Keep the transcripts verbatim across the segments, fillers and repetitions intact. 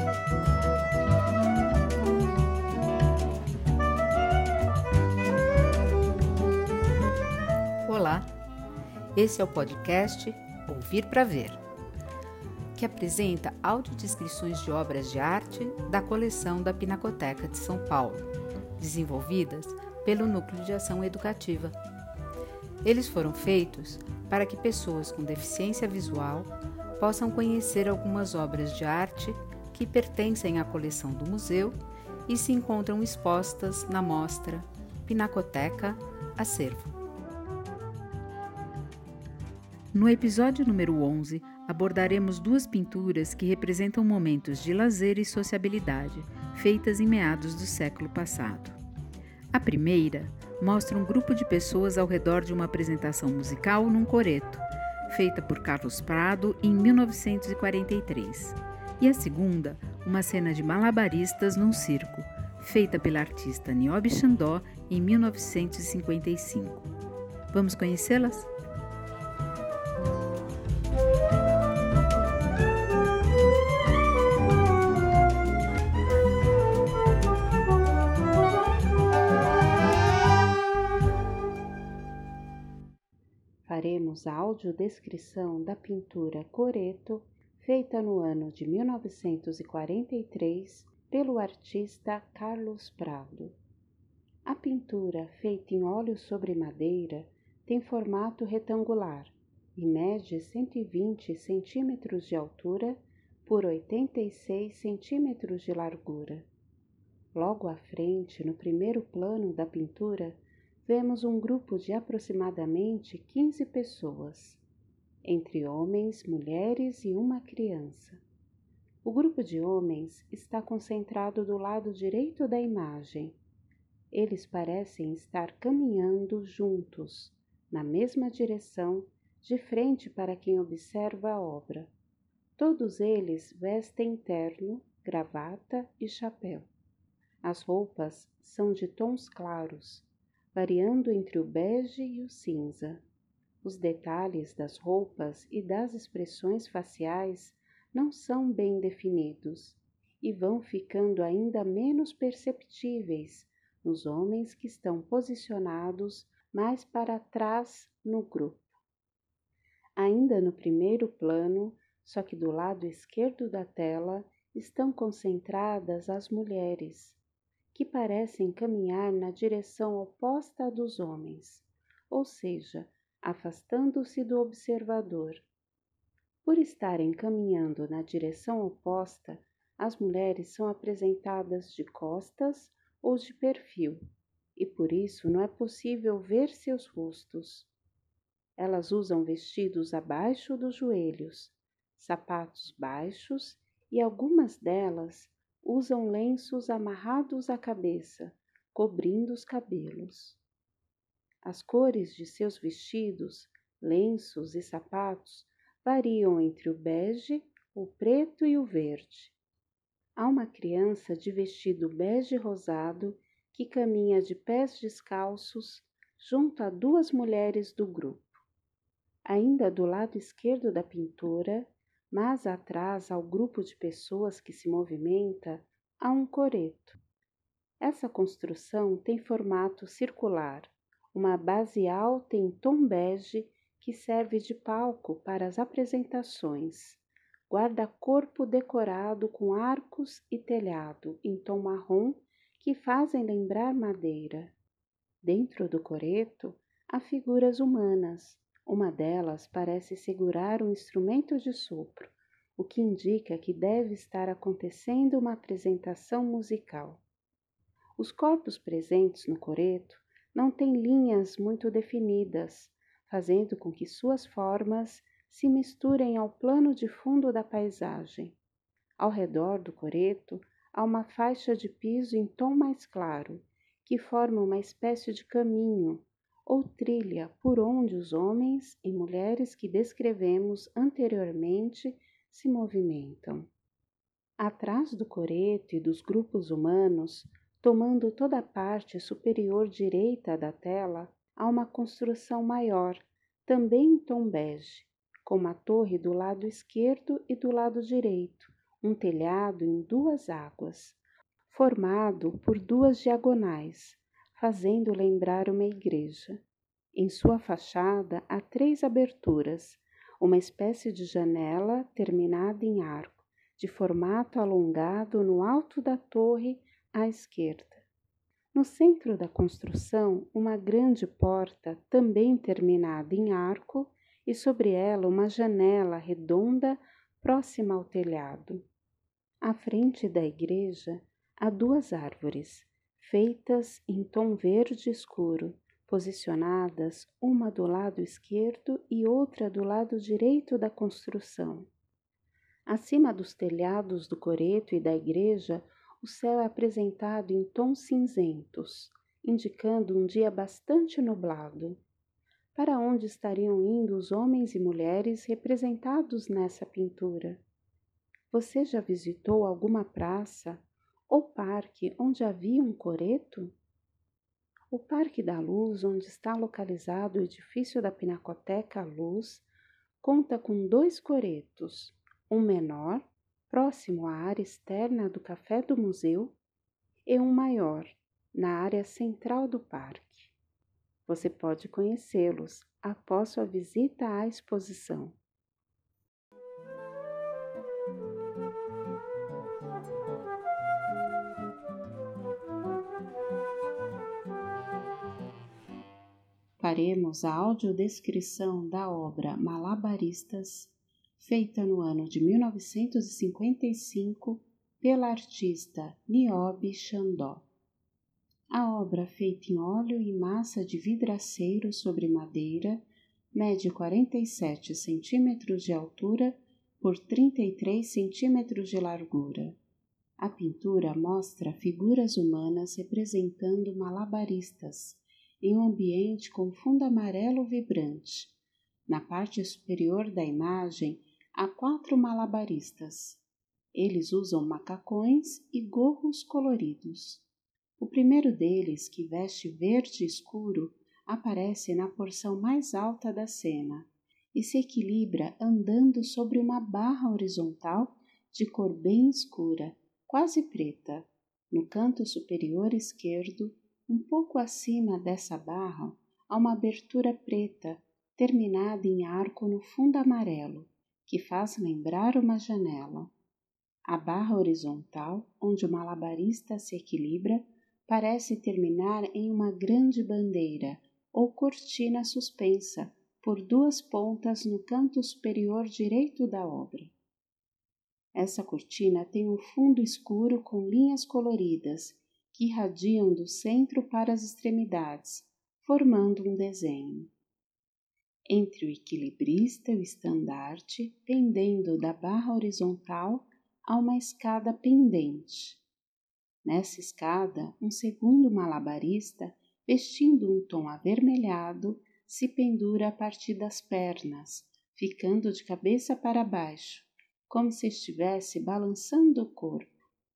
Olá, esse é o podcast Ouvir para Ver, que apresenta audiodescrições de obras de arte da coleção da Pinacoteca de São Paulo, desenvolvidas pelo Núcleo de Ação Educativa. Eles foram feitos para que pessoas com deficiência visual possam conhecer algumas obras de arte que pertencem à coleção do museu e se encontram expostas na mostra Pinacoteca Acervo. No episódio número onze, abordaremos duas pinturas que representam momentos de lazer e sociabilidade, feitas em meados do século passado. A primeira mostra um grupo de pessoas ao redor de uma apresentação musical num coreto, feita por Carlos Prado em mil novecentos e quarenta e três. E a segunda, uma cena de malabaristas num circo, feita pela artista Niobe Xandó em mil novecentos e cinquenta e cinco. Vamos conhecê-las? Faremos a audiodescrição da pintura Coreto, feita no ano de mil novecentos e quarenta e três pelo artista Carlos Prado. A pintura, feita em óleo sobre madeira, tem formato retangular e mede cento e vinte centímetros de altura por oitenta e seis centímetros de largura. Logo à frente, no primeiro plano da pintura, vemos um grupo de aproximadamente quinze pessoas, entre homens, mulheres e uma criança. O grupo de homens está concentrado do lado direito da imagem. Eles parecem estar caminhando juntos, na mesma direção, de frente para quem observa a obra. Todos eles vestem terno, gravata e chapéu. As roupas são de tons claros, variando entre o bege e o cinza. Os detalhes das roupas e das expressões faciais não são bem definidos e vão ficando ainda menos perceptíveis nos homens que estão posicionados mais para trás no grupo. Ainda no primeiro plano, só que do lado esquerdo da tela, estão concentradas as mulheres, que parecem caminhar na direção oposta à dos homens, ou seja, afastando-se do observador. Por estarem caminhando na direção oposta, as mulheres são apresentadas de costas ou de perfil, e por isso não é possível ver seus rostos. Elas usam vestidos abaixo dos joelhos, sapatos baixos e algumas delas usam lenços amarrados à cabeça, cobrindo os cabelos. As cores de seus vestidos, lenços e sapatos variam entre o bege, o preto e o verde. Há uma criança de vestido bege rosado que caminha de pés descalços junto a duas mulheres do grupo. Ainda do lado esquerdo da pintura, mas atrás ao grupo de pessoas que se movimenta, há um coreto. Essa construção tem formato circular, uma base alta em tom bege que serve de palco para as apresentações, guarda-corpo decorado com arcos e telhado em tom marrom que fazem lembrar madeira. Dentro do coreto há figuras humanas. Uma delas parece segurar um instrumento de sopro, o que indica que deve estar acontecendo uma apresentação musical. Os corpos presentes no coreto não têm linhas muito definidas, fazendo com que suas formas se misturem ao plano de fundo da paisagem. Ao redor do coreto há uma faixa de piso em tom mais claro, que forma uma espécie de caminho ou trilha por onde os homens e mulheres que descrevemos anteriormente se movimentam. Atrás do coreto e dos grupos humanos, tomando toda a parte superior direita da tela, há uma construção maior, também em tom bege, com uma torre do lado esquerdo e do lado direito, um telhado em duas águas, formado por duas diagonais, fazendo lembrar uma igreja. Em sua fachada há três aberturas, uma espécie de janela terminada em arco, de formato alongado no alto da torre à esquerda. No centro da construção, uma grande porta, também terminada em arco, e sobre ela uma janela redonda próxima ao telhado. À frente da igreja há duas árvores, feitas em tom verde escuro, posicionadas uma do lado esquerdo e outra do lado direito da construção. Acima dos telhados do coreto e da igreja, o céu é apresentado em tons cinzentos, indicando um dia bastante nublado. Para onde estariam indo os homens e mulheres representados nessa pintura? Você já visitou alguma praça ou parque onde havia um coreto? O Parque da Luz, onde está localizado o edifício da Pinacoteca Luz, conta com dois coretos, um menor, próximo à área externa do café do museu, e um maior, na área central do parque. Você pode conhecê-los após sua visita à exposição. Faremos a audiodescrição da obra Malabaristas, feita no ano de mil novecentos e cinquenta e cinco pela artista Niobe Xandó. A obra, feita em óleo e massa de vidraceiro sobre madeira, mede quarenta e sete centímetros de altura por trinta e três centímetros de largura. A pintura mostra figuras humanas representando malabaristas, em um ambiente com fundo amarelo vibrante. Na parte superior da imagem há quatro malabaristas. Eles usam macacões e gorros coloridos. O primeiro deles, que veste verde escuro, aparece na porção mais alta da cena e se equilibra andando sobre uma barra horizontal de cor bem escura, quase preta. No canto superior esquerdo, um pouco acima dessa barra, há uma abertura preta, terminada em arco no fundo amarelo, que faz lembrar uma janela. A barra horizontal, onde o malabarista se equilibra, parece terminar em uma grande bandeira ou cortina suspensa por duas pontas no canto superior direito da obra. Essa cortina tem um fundo escuro com linhas coloridas que irradiam do centro para as extremidades, formando um desenho. Entre o equilibrista e o estandarte, pendendo da barra horizontal, há uma escada pendente. Nessa escada, um segundo malabarista, vestindo um tom avermelhado, se pendura a partir das pernas, ficando de cabeça para baixo, como se estivesse balançando o corpo.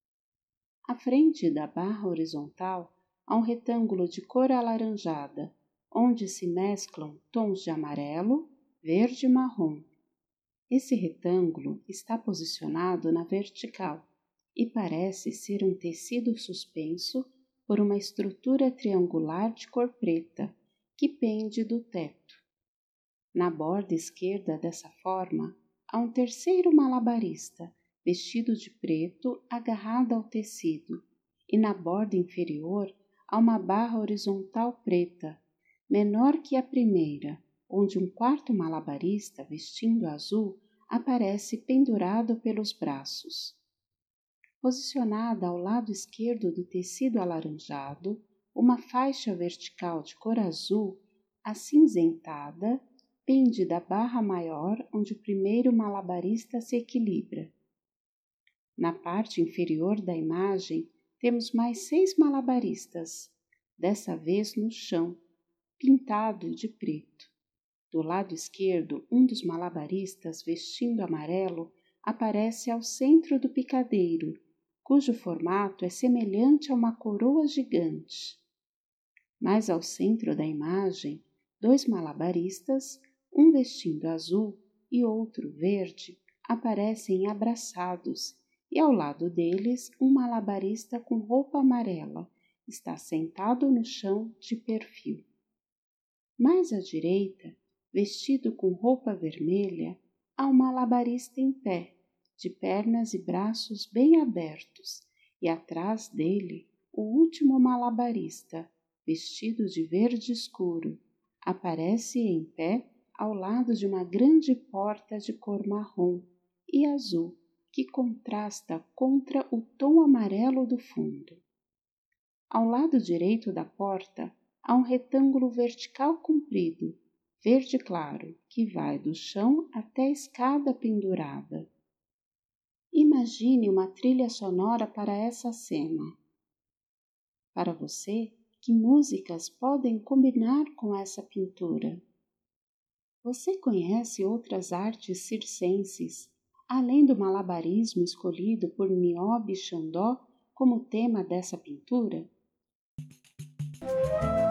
À frente da barra horizontal há um retângulo de cor alaranjada, onde se mesclam tons de amarelo, verde e marrom. Esse retângulo está posicionado na vertical e parece ser um tecido suspenso por uma estrutura triangular de cor preta que pende do teto. Na borda esquerda dessa forma há um terceiro malabarista, vestido de preto, agarrado ao tecido, e na borda inferior há uma barra horizontal preta, menor que a primeira, onde um quarto malabarista, vestindo azul, aparece pendurado pelos braços. Posicionada ao lado esquerdo do tecido alaranjado, uma faixa vertical de cor azul, acinzentada, pende da barra maior onde o primeiro malabarista se equilibra. Na parte inferior da imagem, temos mais seis malabaristas, dessa vez no chão, pintado de preto. Do lado esquerdo, um dos malabaristas, vestindo amarelo, aparece ao centro do picadeiro, cujo formato é semelhante a uma coroa gigante. Mais ao centro da imagem, dois malabaristas, um vestindo azul e outro verde, aparecem abraçados e ao lado deles um malabarista com roupa amarela está sentado no chão de perfil. Mais à direita, vestido com roupa vermelha, há um malabarista em pé, de pernas e braços bem abertos, e atrás dele o último malabarista, vestido de verde escuro, aparece em pé ao lado de uma grande porta de cor marrom e azul, que contrasta contra o tom amarelo do fundo. Ao lado direito da porta há um retângulo vertical comprido, verde claro, que vai do chão até a escada pendurada. Imagine uma trilha sonora para essa cena. Para você, que músicas podem combinar com essa pintura? Você conhece outras artes circenses, além do malabarismo escolhido por Niobe Chandó como tema dessa pintura?